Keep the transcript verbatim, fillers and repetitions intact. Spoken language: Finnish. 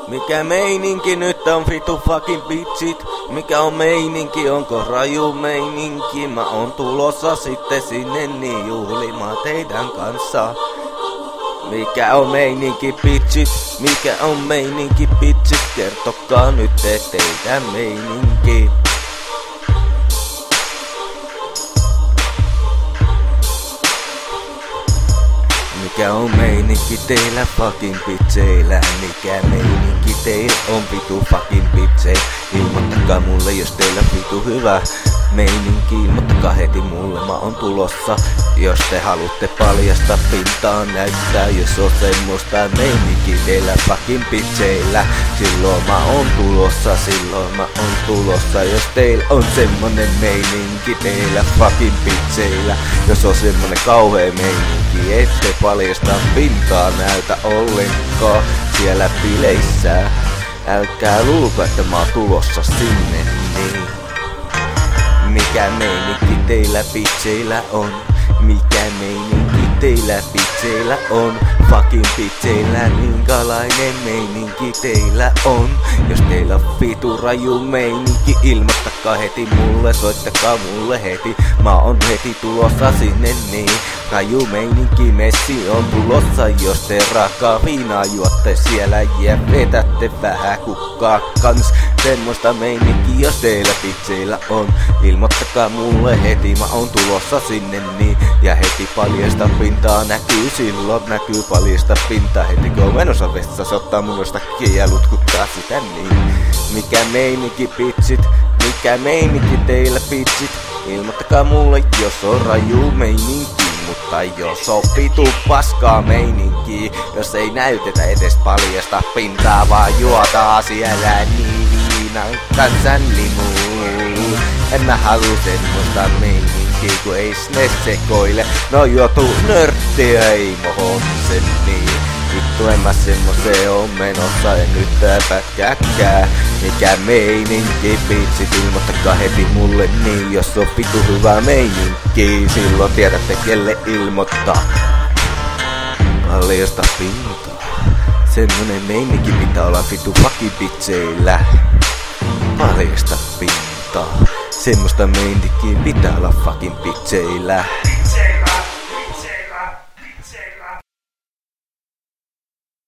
Mikä meininki nyt on vitu fucking bitchit? Mikä on meininki, onko raju meininki? Mä oon tulossa sitten sinne niin juhlimaan teidän kanssa. Mikä on meininki bitchit? Mikä on meininki bitchit? Kertokaa nyt teidän meininki. Mikä on meininki teillä fucking bitcheillä? Mikä meininki teillä on vitu fucking bitcheillä? Ilmoittakaa mulle jos teillä vitu hyvä meininki, ilmoittakaa heti mulle, mä oon tulossa. Jos te haluatte paljasta pintaa näyttää, jos on semmoista meininki teillä fucking bitcheillä, silloin mä oon tulossa, silloin mä oon tulossa. Jos teillä on semmonen meininki teillä fucking bitcheillä, jos on semmonen kauhea meininki, ette paljasta pintaa näytä ollenkaan siellä bileissä. Älkää luulko, että mä oon tulossa sinne, niin. Mikä meininki teillä bitcheillä on? Mikä meininki teillä bitcheillä on? Fucking bitcheillä minkälainen meininki teillä on? Jos teillä on vitu raju meininki, ilmoittakaa heti mulle, soittakaa mulle heti. Mä oon heti tulossa sinne niin. Raju meininki messi on tulossa, jos te rakaa viinaa juotte siellä ja vetätte vähän kukkaa kans. Semmoista meininki jos teillä bitcheillä on, ilmoittakaa mulle heti, mä oon tulossa sinne niin. Ja heti paljasta pintaa näkyy, silloin näkyy paljasta pintaa. Heti kun on menossa vessassa, ottaa munosta kiinni ja lutkuttaa sitä niin. Mikä meininki bitchit? Mikä meininki teillä bitchit? Ilmoittakaa mulle jos on raju meininki. Mutta jos on vitu paskaa meininki, jos ei näytetä edes paljasta pintaa, vaan juotaa siellä niin viinan kanssa limuun. En mä haluu semmoista meininkiä, kun ei ne sekoile. No joutuu nörttiä, ei mohon sen niin. Vittu en mä semmoseen oo menossa, en nyt pätkääkään. Mikä meininki bitchit, ilmoittakaa heti mulle niin. Jos on vitu hyvä meininki, silloin tiedätte kelle ilmoittaa. Paljasta pintaa, semmonen meininki pitää olla vitu fucking bitcheillä. Paljasta pintaa, semmoista meininkiä pitää olla fucking bitcheillä.